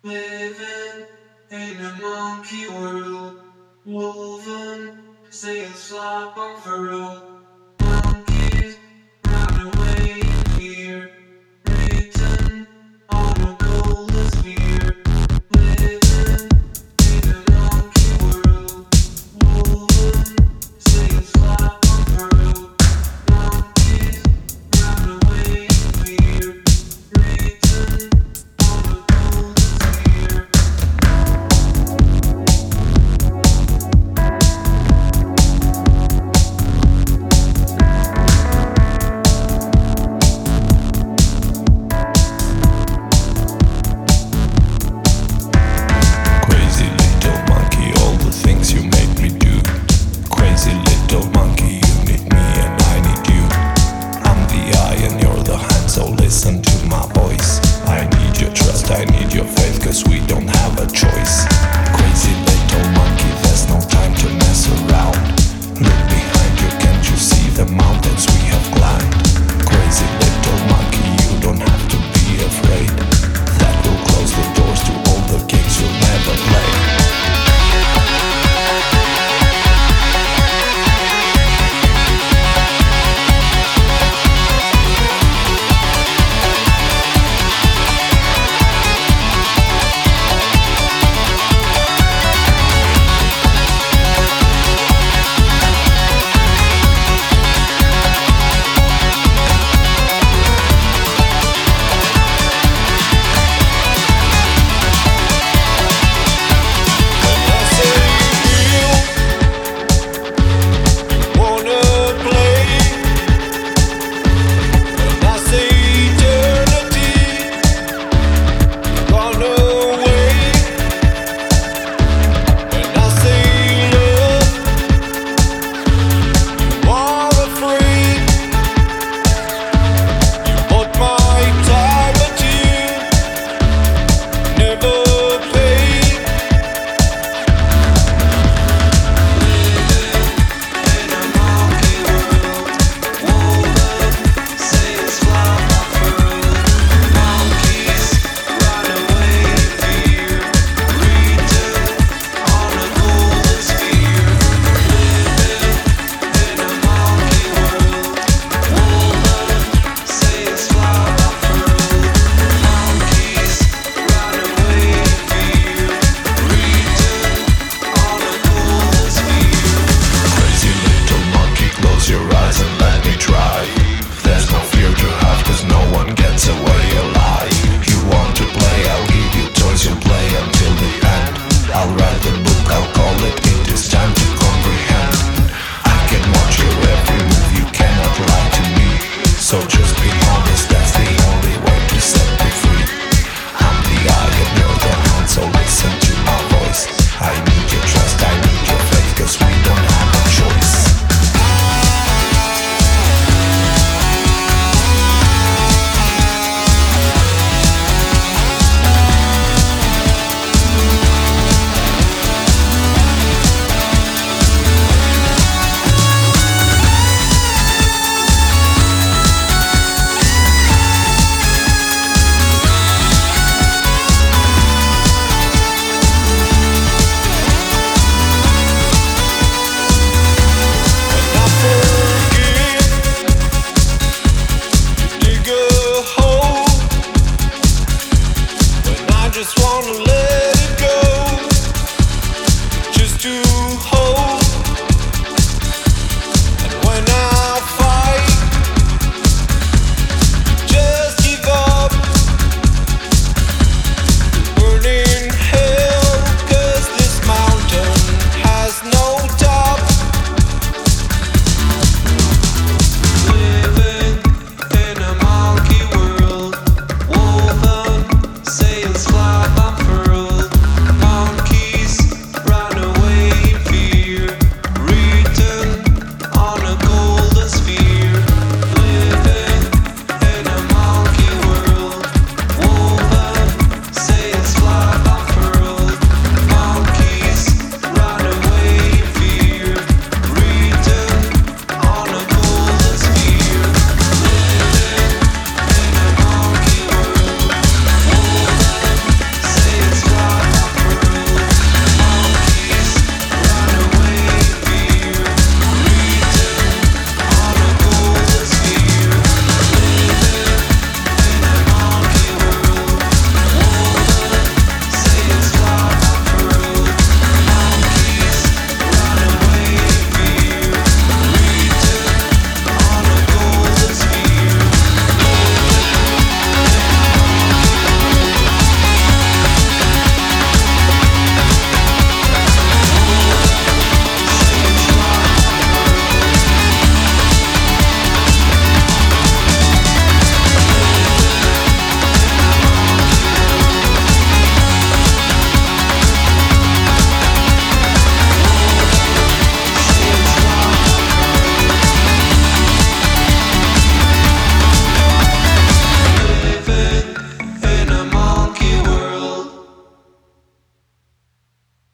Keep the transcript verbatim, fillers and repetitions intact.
Living in a monkey world, woven sails flop on furrow. Monkeys run away in fear, written on a golden sphere. Living in a monkey world, woven sails flop on furrow. Monkeys run away in fear, written on a golden sphere. Crazy little monkey, all the things you make me do. Crazy little monkey, you need me and I need you. I'm the eye and you're the hand, so listen to my voice. I need your trust, I need your faith, cause we don't have a choice. Crazy little monkey, there's no time to mess around. Look behind you, can't you see the mountains we have climbed? Crazy little monkey, you don't have to be afraid. That will close the doors to all the games you'll never play. So just be honest, that's the only way to set me free. I'm the eye and you're the hand, so listen to my voice. I need your trust, I need your faith, cause we don't have a choice. Just wanna let it go, just to